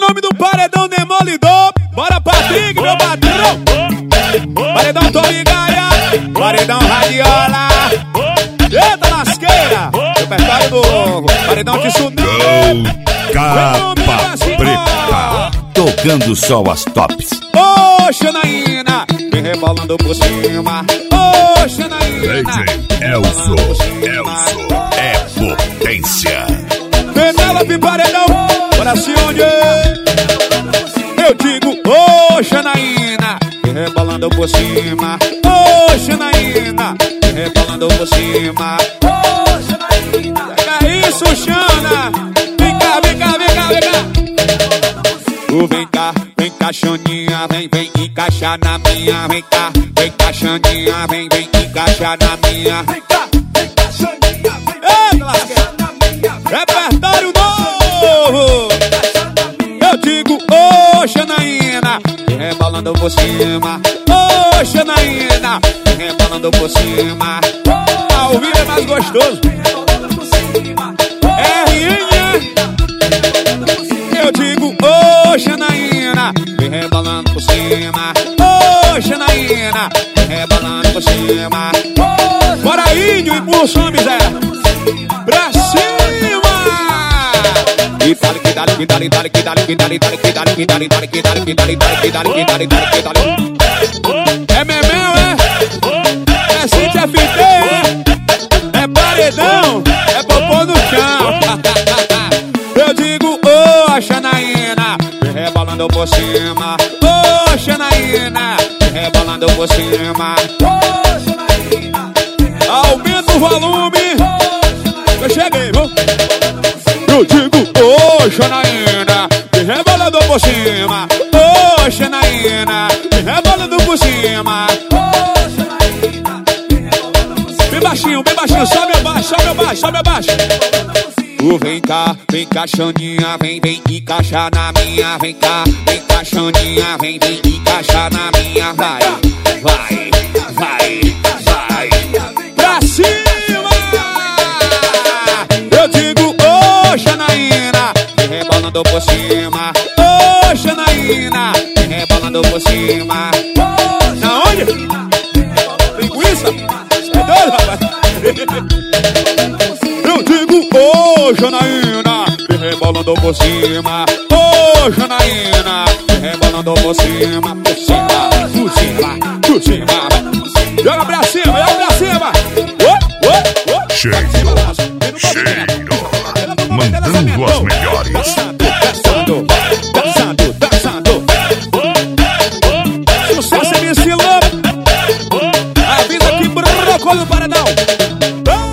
nome do paredão demolidor. Bora, Patrick, meu patrão. Paredão Tony Gaia, paredão Radiola. Eita lasqueira, repertório do paredão de Sudão. Capa preta, tocando só as tops. Ô, Xanaína, vem rebolando por cima. Ô, Xanaína, Elso é potência. Penélope paredão, bora se onde eu digo, ô, Xanaína, vem rebolando por cima. Ô, Xanaína, vem rebolando por cima. Ô, Xanaína, é isso, Xana. Vem cá, vem cá, vem cá, vem cá. Vem cá, Xaninha, vem encaixar na minha. Vem cá, Xaninha, vem encaixar na minha. Vem cá, Xaninha, vem encaixar na minha. Repertório novo. Eu digo, ô, Xanaína, vem rebolando por cima. Ô, Xanaína, vem rebolando por cima. Ao vivo é mais gostoso. Eu digo, ô, Xanaína, vem rebolando por cima. Ô, Xanaína, vem rebolando por cima. Bora, índio, impulso, Zé. Pra cima! E dale, que dale, que dale, dale, que dale, que dale, dale, que dale, que dale, dale, que dale, que dale, dale, que dale, que dale, dale, que dale. É memeu, é? É Cintia FT, é? É paredão, é popô no chão. Eu digo, ô, Xanaína, vem rebolando por cima. Ô, Xanaína, vem rebolando por cima. Ô, Xanaína, aumenta o volume. Eu cheguei, viu? Eu digo, ô, Xanaína, vem rebolando por cima. Ô, Xanaína, vem rebolando por cima. Ô, Xanaína, vem rebolando por cima. Bem baixinho, sobe abaixo, sobe abaixo, sobe abaixo. Vem cá, Xaninha, vem encaixar na minha. Vem cá, Xaninha, vem encaixar na minha. Vai. Pra cima! Eu digo, ô, Xanaína, vem rebolando por cima. Ô, Xanaína, vem rebolando por cima. Na onde? Linguiça? É doido, rapaz? Eu digo, ô, Xanaína, vem rebolando por cima. Ô, Xanaína, vem rebolando por cima. Por cima, por cima, por cima. Joga pra cima, joga pra cima. Cheiro, mandando as melhores. Dançando. Sucesso MC Lobo. A vida que brocou no paredão.